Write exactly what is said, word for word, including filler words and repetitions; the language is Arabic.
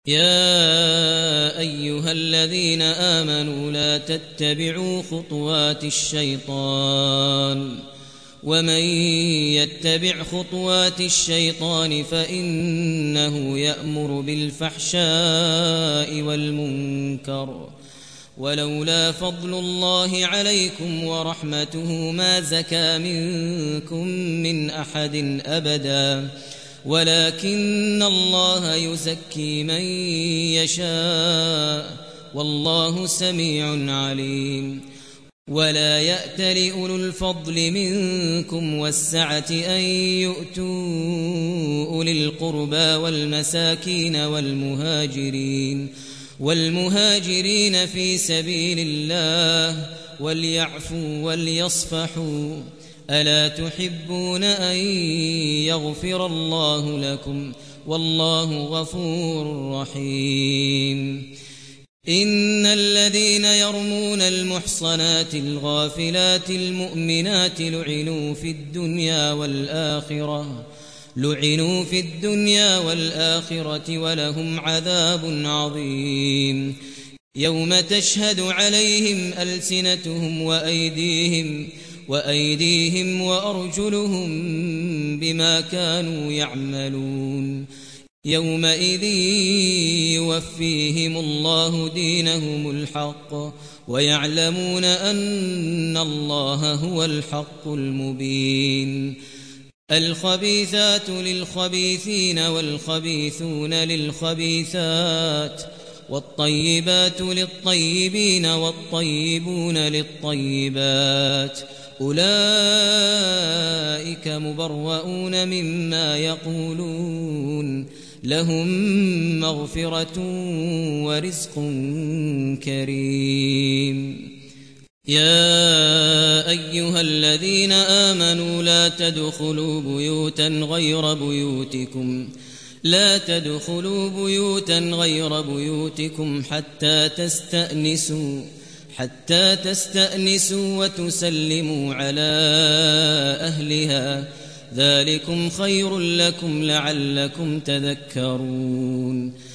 يا أيها الذين آمنوا لا تتبعوا خطوات الشيطان ومن يتبع خطوات الشيطان فإنه يأمر بالفحشاء والمنكر ولولا فضل الله عليكم ورحمته ما زكى منكم من أحد أبدا ولكن الله يزكي من يشاء والله سميع عليم. ولا يأتل أولو الفضل منكم والسعة أن يؤتوا أولي القربى والمساكين والمهاجرين والمهاجرين في سبيل الله وليعفوا وليصفحوا ألا تحبون أن يغفر الله لكم والله غفور رحيم. إن الذين يرمون المحصنات الغافلات المؤمنات لعنوا في الدنيا والآخرة لعنوا في الدنيا والآخرة ولهم عذاب عظيم. يوم تشهد عليهم ألسنتهم وأيديهم وأيديهم وأرجلهم بما كانوا يعملون يومئذ يوفيهم الله دينهم الحق ويعلمون أن الله هو الحق المبين. الخبيثات للخبيثين والخبيثون للخبيثات والطيبات للطيبين والطيبون للطيبات أولئك مبرؤون مما يقولون لهم مغفرة ورزق كريم. يا أيها الذين آمنوا لا تدخلوا بيوتا غير بيوتكم لا تدخلوا بيوتا غير بيوتكم حتى تستأنسوا حتى تستأنسوا وتسلموا على أهلها ذلكم خير لكم لعلكم تذكرون.